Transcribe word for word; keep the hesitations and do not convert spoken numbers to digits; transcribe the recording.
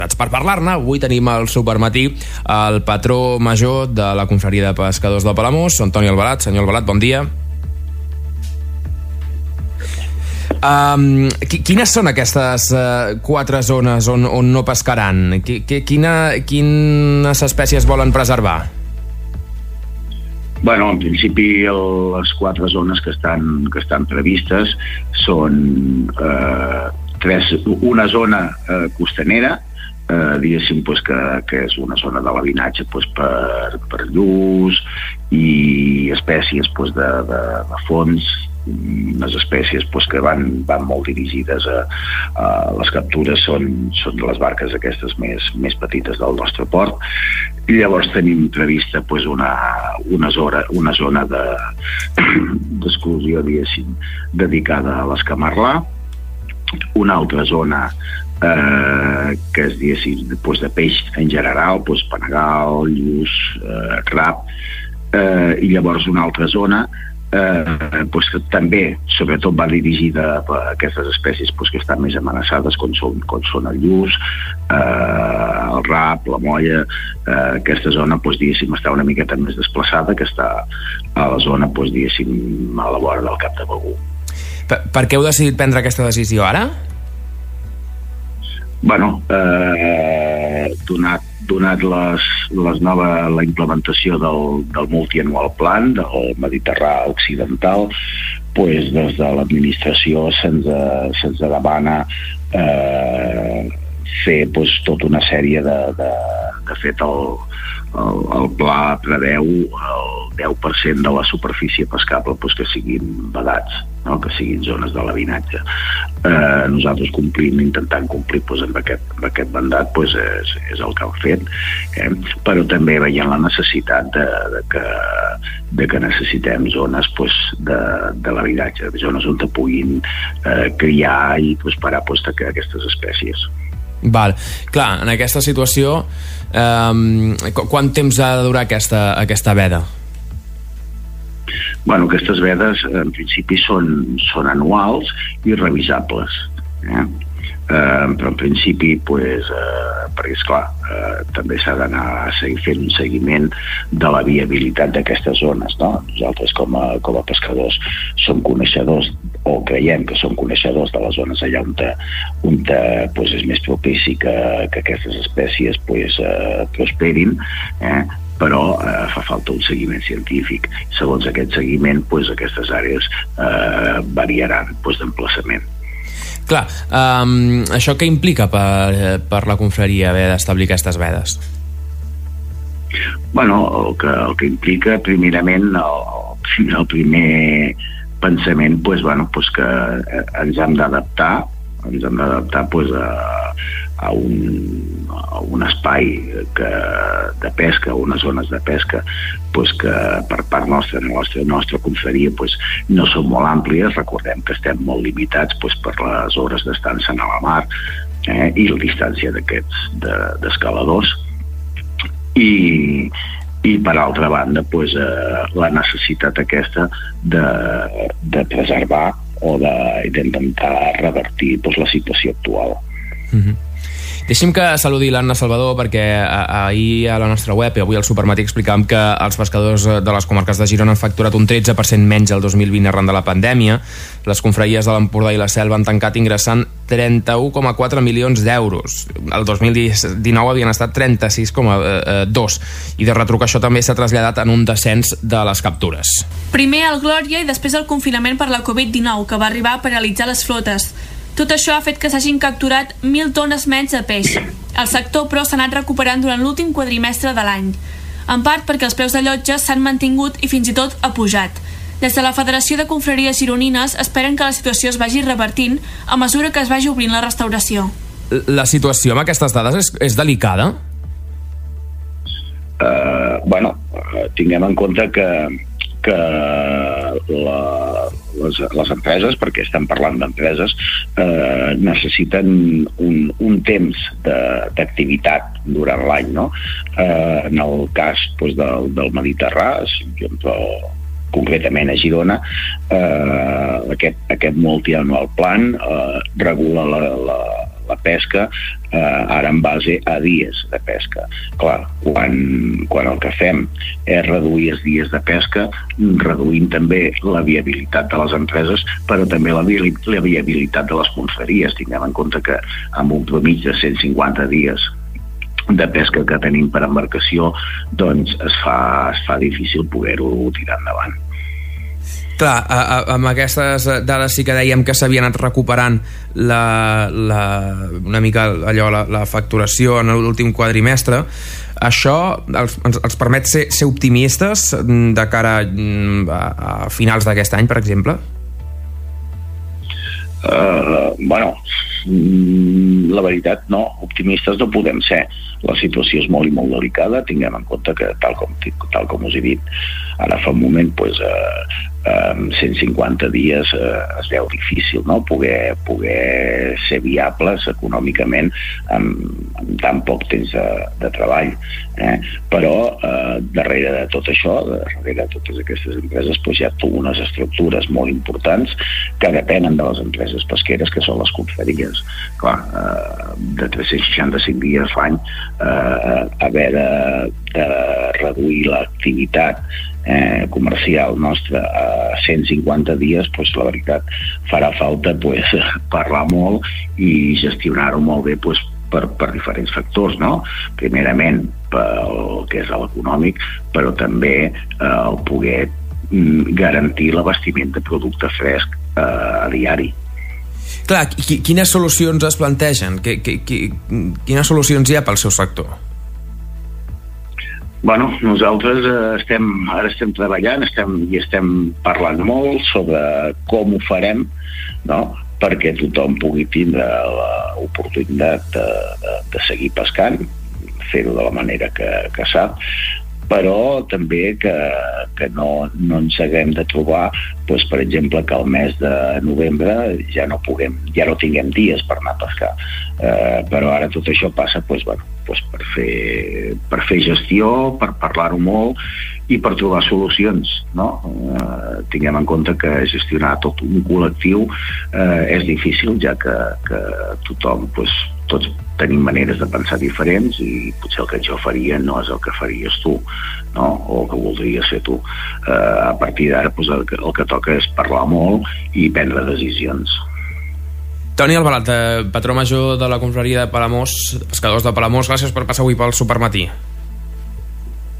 Per parlar-ne, avui tenim al Supermatí el patró major de la confraria de pescadors del Palamós, Antoni Albalat. Senyor Albalat, bon dia. Um, quines són aquestes uh, quatre zones on, on no pescaran? Quina, quines espècies volen preservar? Bueno, en principi el, les quatre zones que estan, que estan previstes són eh, tres, una zona eh, costanera, eh, diguéssim pues, que, que és una zona de labinatge pues, per, per lluç i espècies pues, de, de, de fons, unes espècies pues, que van, van molt dirigides a, a les captures són, són les barques aquestes més, més petites del nostre port, i llavors tenim prevista pues, una, una, zona, una zona de, d'exclusió, diguéssim, dedicada a l'escamarlà, una altra zona eh, que és, diguéssim, pues, de peix en general, pues, panegal, lluç, eh, crab, eh, i llavors una altra zona Eh, pues, que també sobretot va dirigida a aquestes espècies pues, que estan més amenaçades com són, com són el lluç, eh, el rap, la molla. Eh, aquesta zona pues, diguéssim, està una miqueta més desplaçada, que està a la zona pues, diguéssim, a la vora del Cap de Begur. Per, per què heu decidit prendre aquesta decisió ara? Bueno, eh, donat donat les, les nova, la implementació del, del multianual plan del Mediterrani occidental, pues, des de l'administració se'ns, se'ns demana eh, fer pues, tota una sèrie de, de, de fet el, el, el pla preveu el deu per cent de la superfície pescable pues, que siguin vedats, no? Que siguin zones de labinatge. Eh, nosaltres complim, intentant complir pues, amb, aquest, amb aquest mandat pues, és, és el que hem fet, eh? Però també veient la necessitat de, de, que, de que necessitem zones pues, de, de labinatge, zones on te puguin eh, criar i prosperar pues, aquestes espècies. Val. Clar, en aquesta situació eh, quant temps ha de durar aquesta, aquesta veda? Bueno, aquestes vedes en principi són, són anuals i revisables, eh? Eh, però en principi pues, eh, perquè esclar eh, també s'ha d'anar a seguir fent un seguiment de la viabilitat d'aquestes zones, no? Nosaltres com a, com a pescadors som coneixedors o creiem que som coneixedors de les zones allà on, te, on te, pues, és més propici que, que aquestes espècies pues, eh, prosperin, eh? Però eh, fa falta un seguiment científic. Segons aquest seguiment, pues, aquestes àrees eh, variaran pues, d'emplaçament. Clar, um, això què implica per, per la confraria haver d'establir aquestes vedes? Bueno, el que, el que implica primerament el, el primer pensament pues, bueno, pues, que ens hem d'adaptar ens hem d'adaptar pues, a, a, un, a un espai que, de pesca, unes zones de pesca pues, que per part nostra, la nostra, nostra confraria pues, no són molt àmplies. Recordem que estem molt limitats pues, per les hores d'estança a la mar eh, i la distància d'aquests de, d'escaladors i, i per altra banda pues, eh, la necessitat aquesta de, de preservar o d'intentar revertir doncs, la situació actual. Mm-hmm. Deixi'm que saludi l'Anna Salvador, perquè ahir a la nostra web i avui al Supermatí explicàvem que els pescadors de les comarques de Girona han facturat un tretze per cent menys el dos mil vint arran de la pandèmia. Les confraries de l'Empordà i la Selva han tancat ingressant trenta-un coma quatre milions d'euros. El dos mil dinou havien estat trenta-sis coma dos, i de retruc això també s'ha traslladat en un descens de les captures. Primer el Glòria i després el confinament per la covid dinou, que va arribar a paralitzar les flotes. Tot això ha fet que s'hagin capturat mil tones menys de peix. El sector, però, s'ha anat recuperant durant l'últim quadrimestre de l'any, en part perquè els preus de llotges s'han mantingut i fins i tot ha pujat. Des de la Federació de Confraries Gironines esperen que la situació es vagi revertint a mesura que es vagi obrint la restauració. La situació amb aquestes dades és, és delicada? Uh, bueno, tinguem en compte que que la, les, les empreses, perquè estem parlant d'empreses, eh, necessiten un, un temps d'activitat durant l'any, no? Eh, en el cas pues, del, del Mediterrani, exemple, concretament a Girona, eh, aquest, aquest multianual plan eh, regula la, la, la pesca eh, ara en base a dies de pesca. Clar, quan, quan el que fem és reduir els dies de pesca, reduint també la viabilitat de les empreses, però també la, vi la viabilitat de les confraries. Tinguem en compte que amb un promig de cent cinquanta dies de pesca que tenim per embarcació, doncs es fa, es fa difícil poder-ho tirar endavant. Clar, a, a, amb aquestes dades sí que dèiem que s'havia anat recuperant la, la, una mica allò, la, la facturació en l'últim quadrimestre. Això els, ens, els permet ser, ser optimistes de cara a, a finals d'aquest any, per exemple? Uh, bueno, la veritat no, optimistes no podem ser. La situació és molt i molt delicada. Tinguem en compte que tal com, tal com us he dit ara fa un moment, pues, eh, amb cent cinquanta dies eh, es veu difícil, no? poder, poder ser viables econòmicament amb, amb tan poc temps de, de treball, eh? però eh, darrere de tot això, darrere de totes aquestes empreses, pues, hi ha unes estructures molt importants que depenen de les empreses pesqueres, que són les confraries. Clar, eh, de tres-cents seixanta-cinc dies l'any, eh, haver de, de reduir l'activitat Eh, comercial nostra a cent cinquanta dies, pues, la veritat farà falta pues, parlar molt i gestionar-ho molt bé pues, per, per diferents factors, no? Primerament pel que és l'econòmic, però també eh, el poder mm, garantir l'abastiment de producte fresc eh, a diari. Clar, quines solucions es plantegen? Quines solucions hi ha pel seu sector? Bueno, nosaltres eh, estem, ara estem treballant estem, i estem parlant molt sobre com ho farem, no? perquè tothom pugui tindre l'oportunitat de, de, de seguir pescant, fer-ho de la manera que, que sap, però també que, que no, no ens haguem de trobar, doncs, per exemple, que al mes de novembre ja no puguem, ja no tinguem dies per anar a pescar. Eh, però ara tot això passa doncs, bueno, doncs per, fer, per fer gestió, per parlar-ho molt i per trobar solucions, no? Eh, tinguem en compte que gestionar tot un col·lectiu eh, és difícil, ja que, que tothom, doncs, tots tenim maneres de pensar diferents i potser el que jo faria no és el que faries tu, no? O el que voldries fer tu. Eh, a partir d'ara doncs, el, que, el que toca és parlar molt i prendre decisions. Toni Albalat, patró major de la confraria de Palamós, pescadors de Palamós, gràcies per passar avui pel Supermatí.